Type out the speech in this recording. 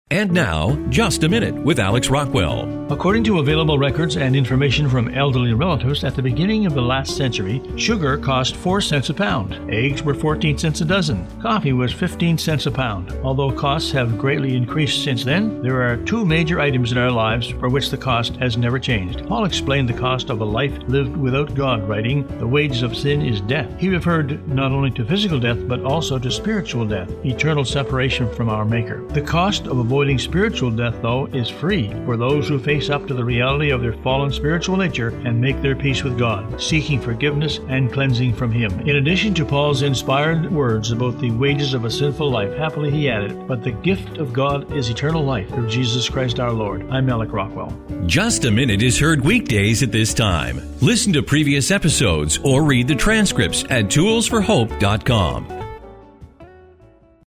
And now, Just a Minute with Alex Rockwell. According to available records and information from elderly relatives, at the beginning of the last century, sugar cost 4 cents a pound. Eggs were 14 cents a dozen. Coffee was 15 cents a pound. Although costs have greatly increased since then, there are 2 major items in our lives for which the cost has never changed. Paul explained the cost of a life lived without God, writing, "The wages of sin is death." He referred not only to physical death, but also to spiritual death, eternal separation from our Maker. The cost of avoiding spiritual death, though, is free for those who face up to the reality of their fallen spiritual nature and make their peace with God, seeking forgiveness and cleansing from Him. In addition to Paul's inspired words about the wages of a sinful life, happily he added, "But the gift of God is eternal life through Jesus Christ our Lord." I'm Alec Rockwell. Just a Minute is heard weekdays at this time. Listen to previous episodes or read the transcripts at toolsforhope.com.